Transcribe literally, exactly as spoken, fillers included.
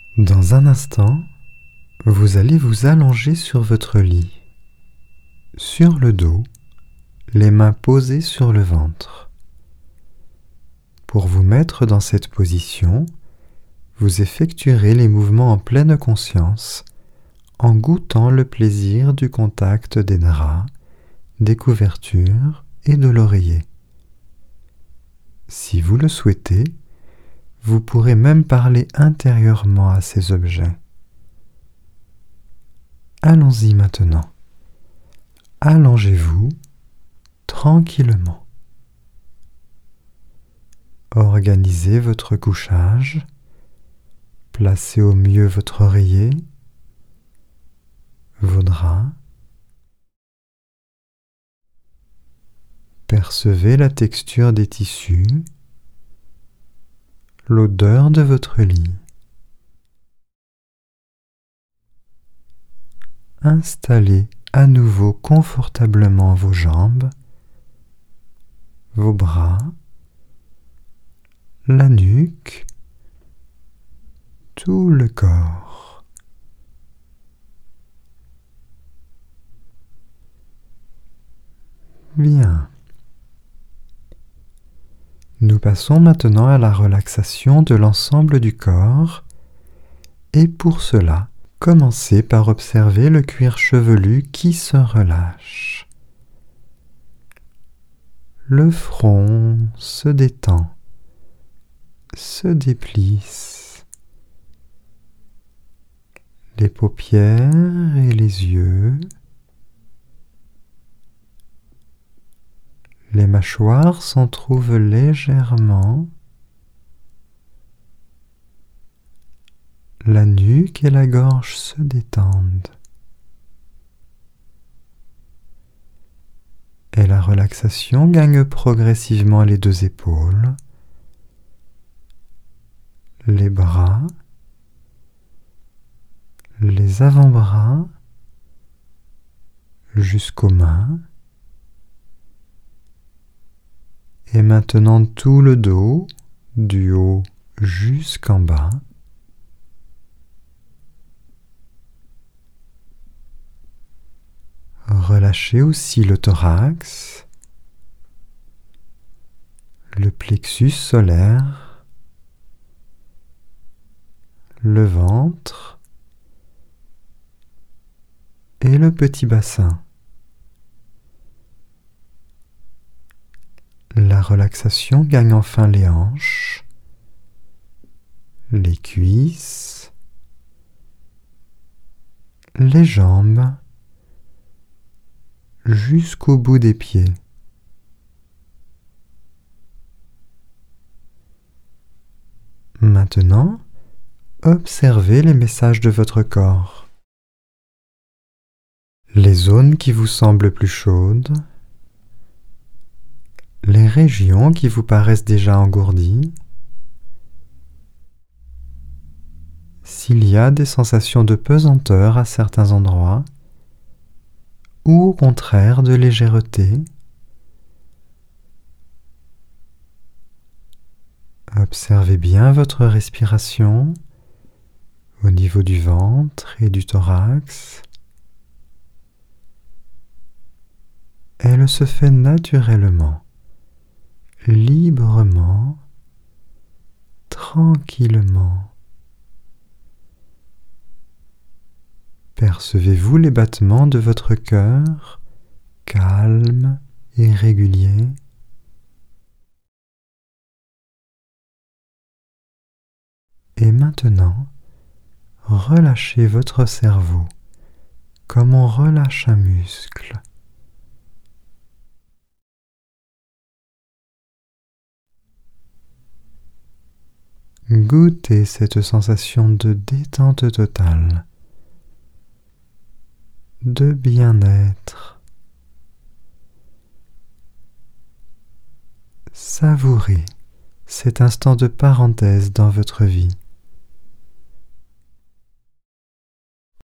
Dans un instant, vous allez vous allonger sur votre lit, sur le dos, les mains posées sur le ventre. Pour vous mettre dans cette position, vous effectuerez les mouvements en pleine conscience, en goûtant le plaisir du contact des draps, des couvertures et de l'oreiller. Si vous le souhaitez, vous pourrez même parler intérieurement à ces objets. Allons-y maintenant. Allongez-vous tranquillement. Organisez votre couchage. Placez au mieux votre oreiller, vos draps. Percevez la texture des tissus, l'odeur de votre lit. Installez à nouveau confortablement vos jambes, vos bras, la nuque, tout le corps. Bien. Nous passons maintenant à la relaxation de l'ensemble du corps et pour cela, commencez par observer le cuir chevelu qui se relâche. Le front se détend, se déplisse. Les paupières et les yeux. Les mâchoires s'entrouvent légèrement. La nuque et la gorge se détendent. Et la relaxation gagne progressivement les deux épaules, les bras, les avant-bras jusqu'aux mains. Et maintenant tout le dos, du haut jusqu'en bas. Relâchez aussi le thorax, le plexus solaire, le ventre et le petit bassin. La relaxation gagne enfin les hanches, les cuisses, les jambes, jusqu'au bout des pieds. Maintenant, observez les messages de votre corps. Les zones qui vous semblent plus chaudes, les régions qui vous paraissent déjà engourdies, s'il y a des sensations de pesanteur à certains endroits, ou au contraire de légèreté. Observez bien votre respiration au niveau du ventre et du thorax. Elle se fait naturellement, librement, tranquillement. Percevez-vous les battements de votre cœur, calmes et réguliers? Et maintenant, relâchez votre cerveau comme on relâche un muscle. Goûtez cette sensation de détente totale, de bien-être. Savourez cet instant de parenthèse dans votre vie.